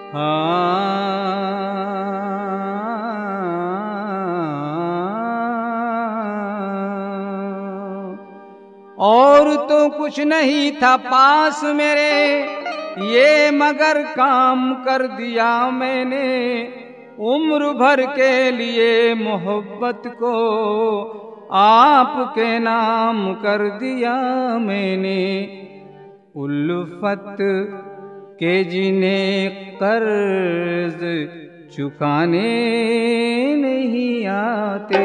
और तो कुछ नहीं था पास मेरे, ये मगर काम कर दिया मैंने। उम्र भर के लिए मोहब्बत को आपके नाम कर दिया मैंने। उल्फत के जिन्हें कर्ज चुकाने नहीं आते,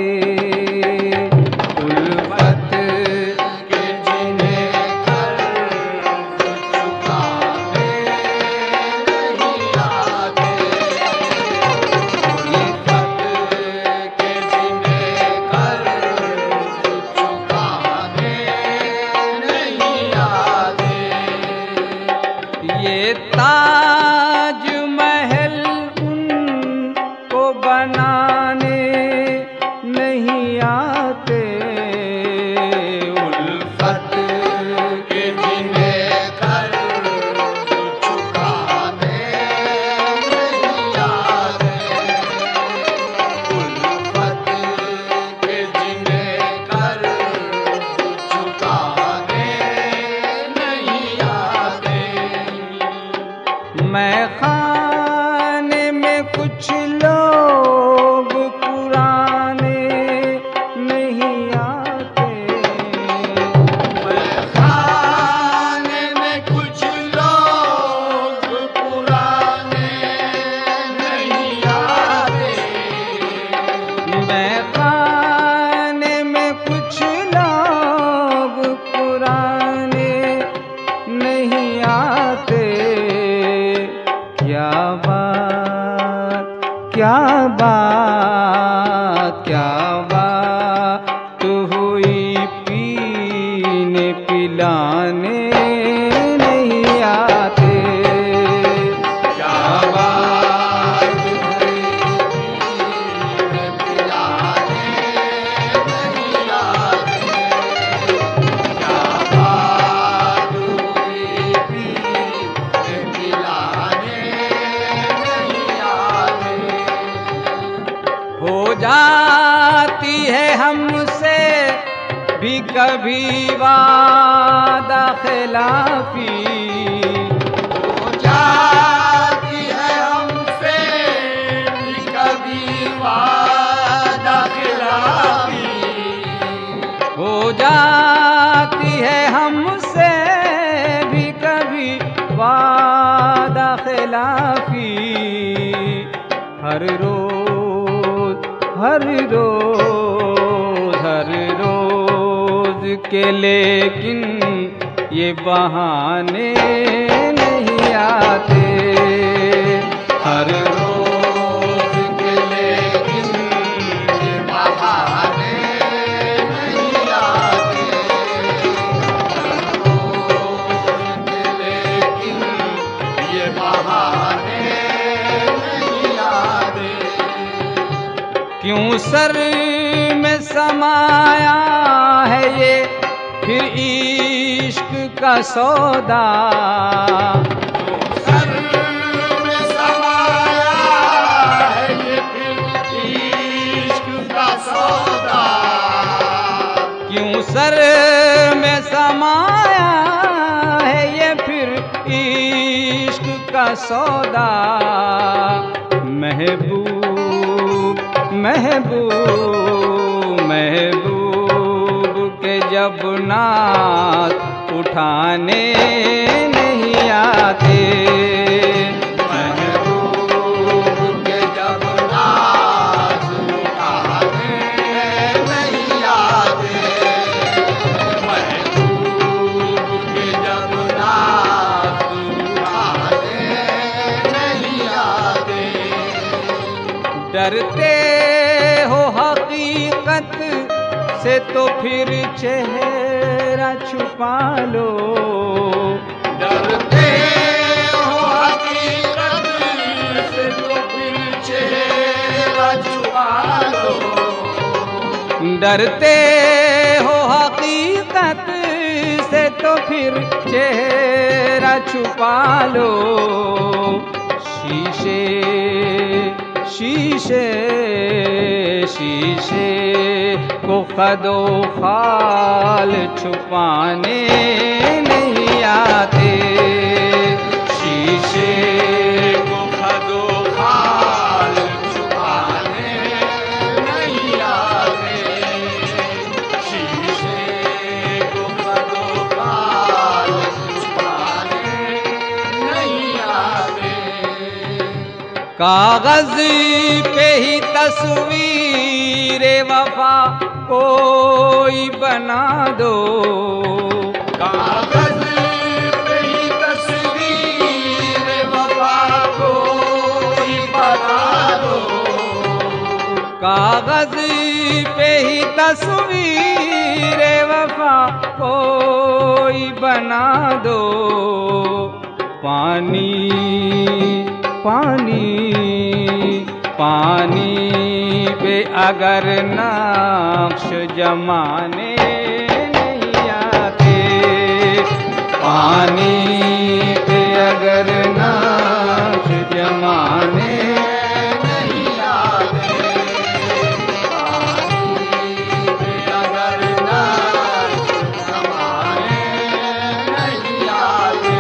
उल्फत के जिन्हें कर्ज चुकाने नहीं आते, उल्फत के जिन्हें कर्ज चुकाने नहीं आते। ये ताज महल उनको बनाने नहीं आते, उल्फत के जिन्हें कर्ज चुकाने नहीं आते, उल्फत के जिन्हें कर्ज चुकाने नहीं आते। मैं खाने में कुछ लोग पुराने नहीं आते, मैं खाने में कुछ लोग पुराने नहीं आते, मैं खाने में कुछ लोग पुराने नहीं आते। क्या बात क्या बात क्या बात हुई, पीने पिलाने नहीं आते, क्या बात हुई, पीने पिलाने नहीं आते, क्या बात हुई, पीने पिलाने नहीं आते। हो जाती है हमसे भी कभी वादा खिलाफी, हो जाती है हमसे भी कभी वादा खिलाफी, हो जाती है हमसे भी कभी वादा खिलाफी। हर रोज हर रोज हर रोज के लेकिन ये बहाने नहीं आते, हर रोज के लेकिन ये बहाने नहीं आते, हर रोज के लेकिन ये बहाने नहीं आते। क्यों सर में समाया है ये फिर इश्क का सौदा, क्यों सर में समाया है ये फिर इश्क का सौदा, क्यों सर में समाया है ये फिर इश्क का सौदा। महबूब महबूब महबूब के जब नाथ उठाने नहीं आते, महबूब के जब नाथ उठाने नहीं आते, महबूब के जब नाथ उठाने नहीं आते। डरते हो हकीकत से तो फिर चेहरा छुपा लो, डरते हो हकीकत से तो फिर चेहरा छुपा लो, डरते हो हकीकत से तो फिर चेहरा छुपा लो। शीशे शीशे शीशे शीशे को खदो खाल छुपाने नहीं आते। शीशे को खदो खाल छुपाने नहीं आते। शीशे को खदो खाल छुपाने नहीं आते। कागज पे ही तस्वीर वफा कोई बना दो। कागज पे ही तस्वीर वफा कोई बना दो। कागज पे ही तस्वीर वफा कोई बना दो। पानी पानी पानी पे अगर नक्श जमाने नहीं आते। पानी पे अगर नक्श जमाने नहीं आते। पानी पे अगर नक्श जमाने नहीं आते।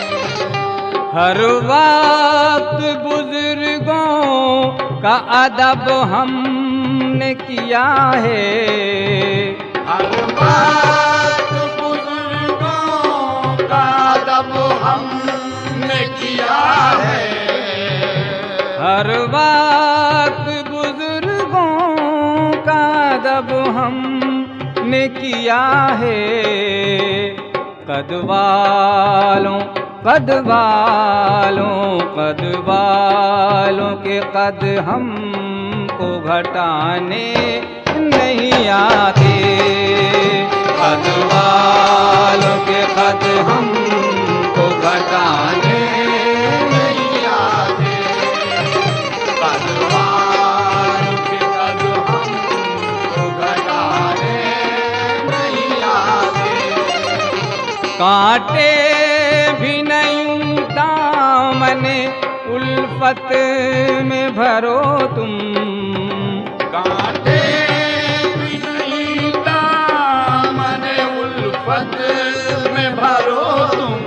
हर वक्त बुजुर्गों का अदब हमने किया है। हर बात बुजुर्गों का अदब हमने किया है। हर वक्त बुजुर्गों का अदब हमने किया है। कद वालों कद वालों कद वालों के कद हमको घटाने नहीं आते। कद वालों के कद हमको घटाने नहीं आते। कद वालों के कद हमको घटाने नहीं आते। कांटे भी नहीं दामने उल्फत में भरो तुम। कांटे भी नहीं दामने उल्फत में भरो तुम।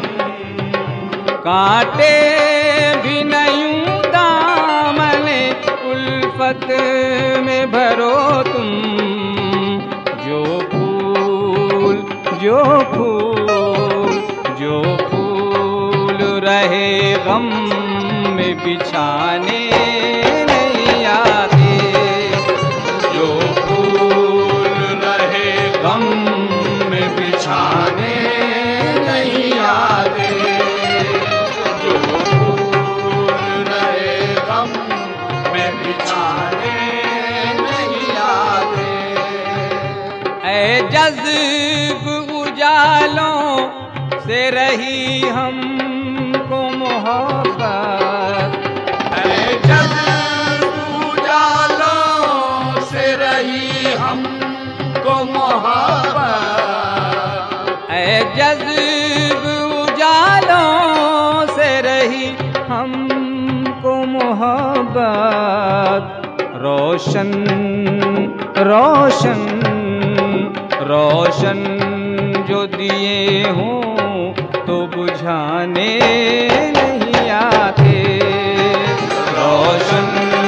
कांटे भी नहीं दामने उल्फत में भरो तुम। जो फूल जो फूल जो फूल रहे गम में बिछाने नहीं आते। जो फूल रहे गम में बिछाने नहीं आते। जो फूल रहे गम में बिछाने नहीं आते। ऐ जज़्ब उजालों से रही हमको मोहब्बत। ऐ जज़्ब उजालों से रही हमको मोहब्बत। ऐ जज़्ब उजालों से रही हमको मोहब्बत। रोशन रोशन रोशन जो दिए हों तो बुझाने नहीं आते। रोशन